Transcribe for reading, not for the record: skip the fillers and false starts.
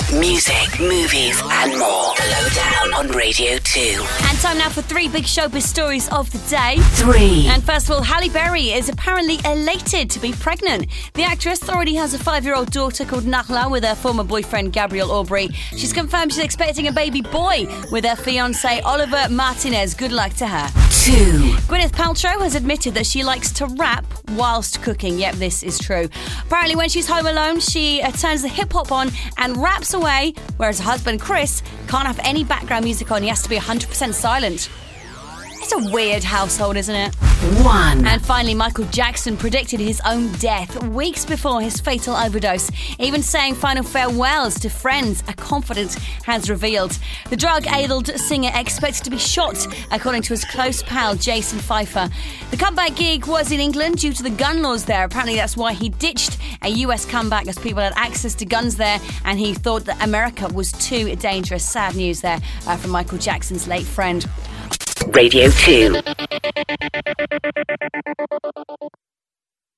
Music, movies, and more. The Lowdown on Radio 2. And time now for 3 big showbiz stories of the day. 3. And first of all, Halle Berry is apparently elated to be pregnant. The actress already has a 5-year-old daughter called Nahla with her former boyfriend Gabriel Aubrey. She's confirmed she's expecting a baby boy with her fiancé Oliver Martinez. Good luck to her. 2. Gwyneth Paltrow has admitted that she likes to rap whilst cooking. Yep, this is true. Apparently, when she's home alone, she turns the hip-hop on and raps away, whereas her husband Chris can't have any background music on. He has to be 100% silent. It's a weird household, isn't it? 1. And finally, Michael Jackson predicted his own death weeks before his fatal overdose, even saying final farewells to friends, a confidence has revealed. The drug-addled singer expected to be shot, according to his close pal Jason Pfeiffer. The comeback gig was in England due to the gun laws there. Apparently that's why he ditched a US comeback, as people had access to guns there, and he thought that America was too dangerous. Sad news there from Michael Jackson's late friend. Radio 2.